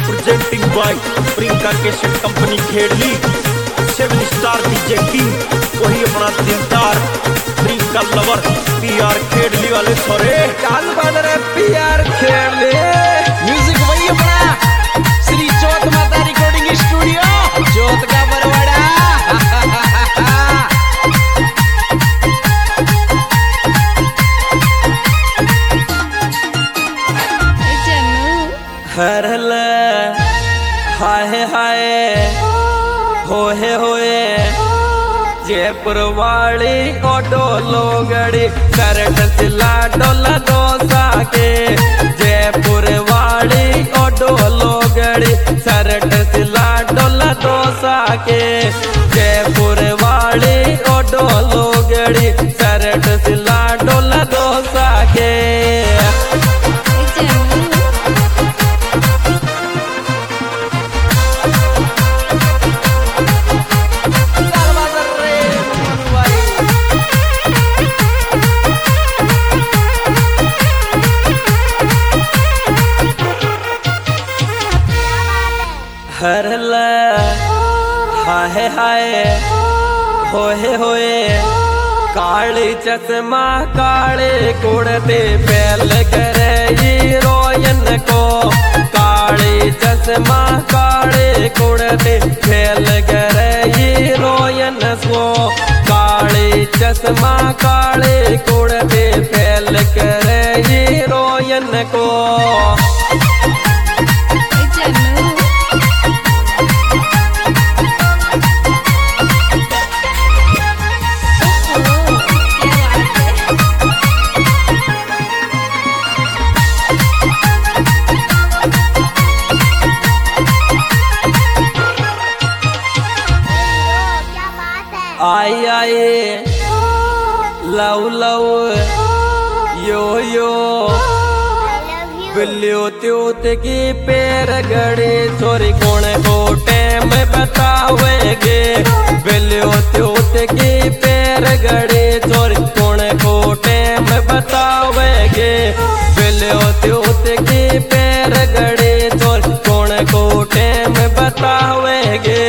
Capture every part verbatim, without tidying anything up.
Presenting by Priyanka cassette company Khedli, seven star DJ king वही अपना दिलदार Priyanka lover P R Khedli वाले छोरे काल बन रहे पी आर खेड़ली। म्यूजिक वही अपना श्री चौथ माता रिकॉर्डिंग स्टूडियो चौथ का बरवाड़ा। हरल हाय हाय होए होए जयपुर वाली ऑटो लोगड़ी करट सिला डोला दोसा के। जयपुर वाली ऑटो लोगड़ी सरट सिला डोला दोसा के। जयपुर वाली ऑटो लोगड़ी सरट सिला डोला दोसा के। हरल हाय हाय होए होए काली चश्मा काले कुड़ते पहल करे हीरोइन को। काली चश्मा काले कुड़ते पहल करे हीरोइन को। काली चश्मा काले कुड़ते पहल करे हीरोइन को। आई आई लव लव यो यो बिल्लियो त्योत की पैर गड़ी छोरी कौन को टाइम बतावेगे। बिल्लियो त्योत की पैर गड़ी छोरी कौन को टाइम बतावेगे। बिल्लियो त्योत की पैर गड़ी छोरी कौन को टाइम बतावेगे।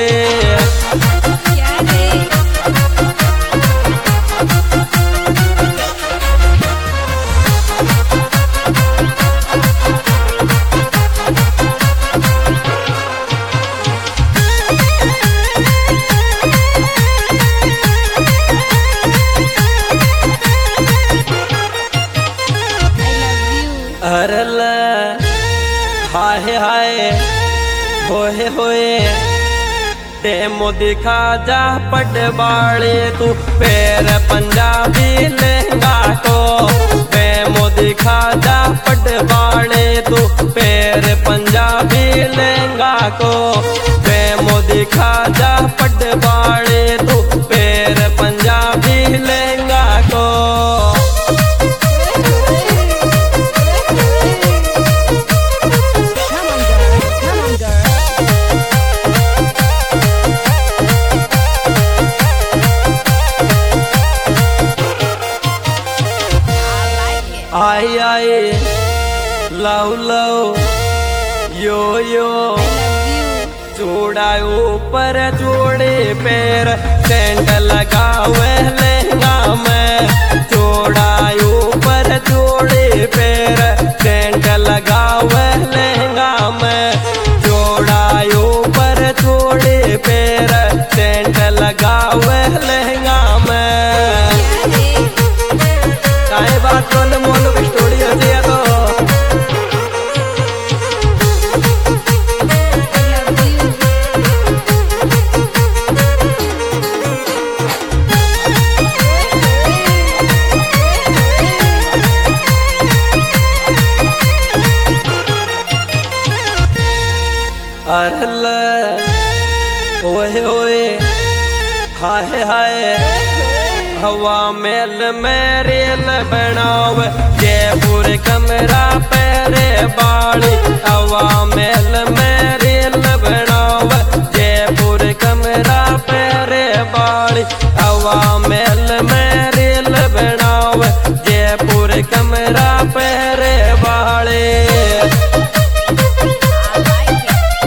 हरल हाय हाय होए होए डेमो दिखा जा पटवाड़े तू पैर पंजाबी लहंगा को। डेमो दिखा जा पटवाड़े तू पैर पंजाबी लहंगा को। डेमो दिखा जा पटवाड़े तू पैर पंजाबी लहंगा को। आई आई लव लव यो यो जोड़ा ऊपर जोड़े पैर सेंट लगावे लहंगा में। जोड़ा ऊपर जोड़े पैर सेंट लगावे लहंगा में। जोड़ा ऊपर जोड़े पैर सेंट लगावे लहंगा में। काय बात बोल मोल स्टूडियो से तो अरल ओए ओए हाय हाय हवा मेल में रेल बनाव। जयपुर कमरा पैरे बाड़ी हवा मेल में रेल बनाव। जयपुर कमरा पैरे बाड़ी हवा मेल में रेल बनाव। जयपुर कमरा पैरे बाड़ी।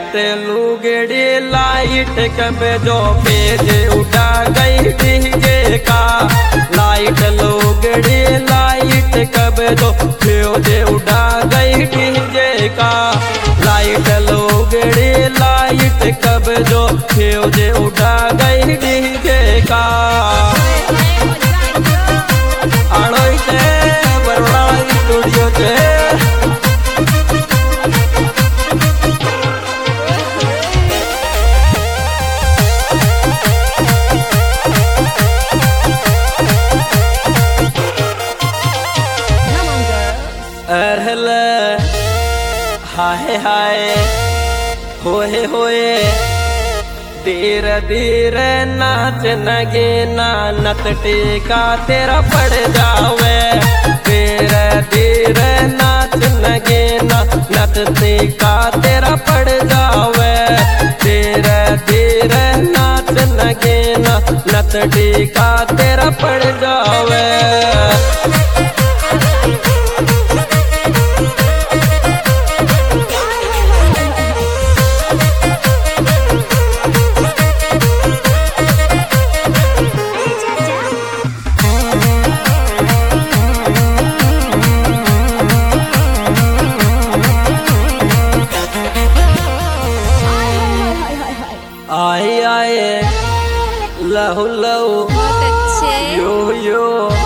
लाइट लुगड़ी लाइट कब जो पेज उठा गई डीजे का। लाइट लुगड़ी लाइट कब जो पेज उठा गई डीजे का। लाइट लुगड़ी लाइट कब जो पेज उठा गई डीजे का। आणोई से बरोड़ा स्टूडियो से अरहल हाय हाय होए होए धीरे धीरे नाच नगे ना नत टेका तेरा पड़ जावे। धीरे धीरे नाच नगे ना नत टेका तेरा पड़ जावे। धीरे धीरे नाच नगे ना नत टेका तेरा पड़ जावे। आए आए लहू लहू यो यो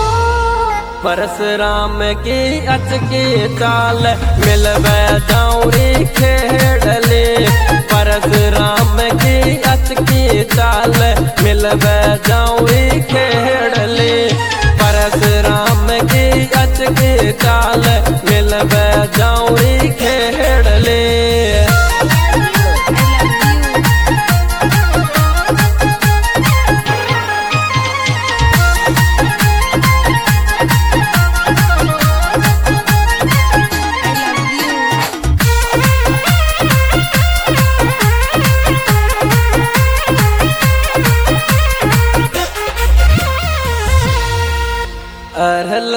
परशुराम की अचकी चाल मिलवे जाऊरी खेड़ले। परशुराम की अचकी चाल मिलवे जाऊरी खेड़ले। परशुराम की अचकी चाल मिलवे जाऊरी खेड़ले। अरहल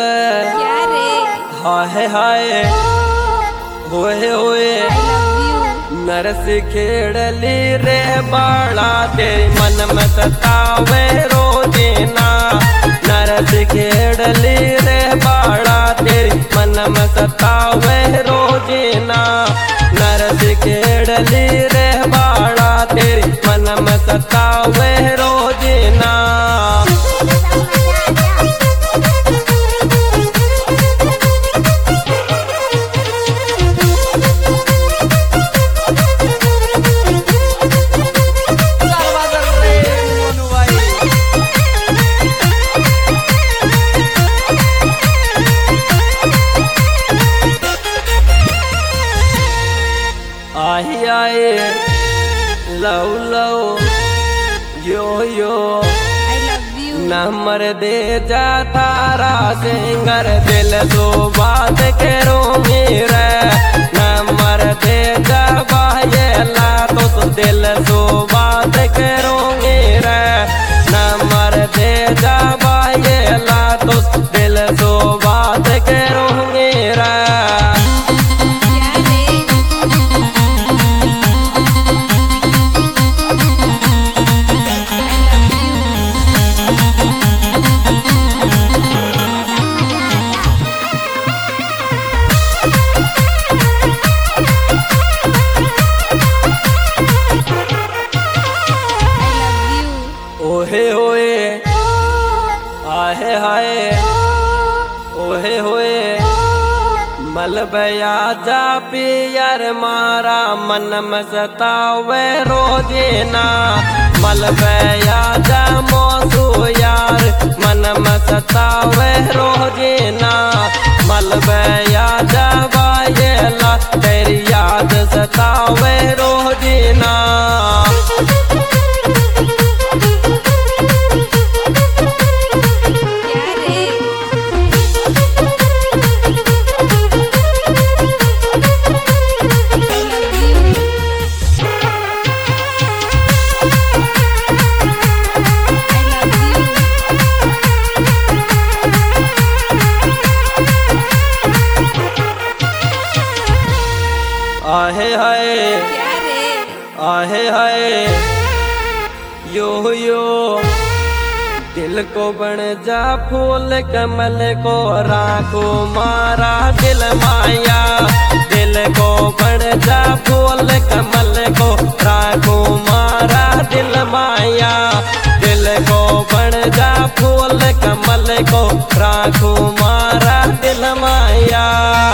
हाय हाय होए होए नरस खेड़ली रे बाड़ा तेरी मन में सतावे रोजीना। नरस खेड़ली रे बाड़ा तेरी मन में सतावे रोजीना। नरस खेड़ली रे बाड़ा तेरी मन में सतावे रोजीना। आही आए लव लव यो यो नंबर दे जा तारा सिंगर दिल दो बात करो मेरा। नंबर दे जा बायला तो दिल दो बात करो मेरा। नंबर दे जा बायला तो दिल दो बात करो मेरा। ओहे होए आहे हाय ओहे होए मलबया जा पियर मारा मन में सतावे रोजीना। मलबया जा मौसू यार मन में सतावे रोजीना। मलबया जा बायला तेरी याद सतावे रोजीना। आहे हाय यो यो दिल को बन जा फूल कमल को राखो मारा दिल माया दिल को बन जा फूल कमल को राखो मारा दिल माया दिल को बन जा फूल कमल को राखो मारा दिल माया।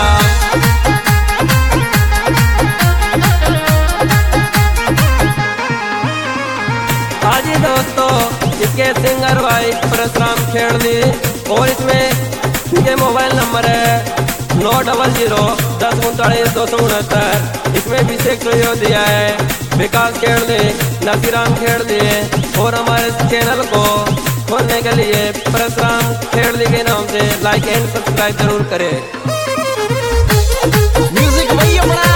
हाजी दोस्तों इसके सिंगर भाई परशुराम खेड़ली और इसमें ये मोबाइल नंबर है नौ डबल जीरो दस उनतालीस दो सौ उनहत्तर। इसमें अभिषेक सहयोग दिया है विकास खेड़ली नसीराम खेड़ली और हमारे चैनल को खोलने के लिए परशुराम खेड़ली के नाम से लाइक एंड सब्सक्राइब जरूर करें। म्यूजिक भैया बड़ा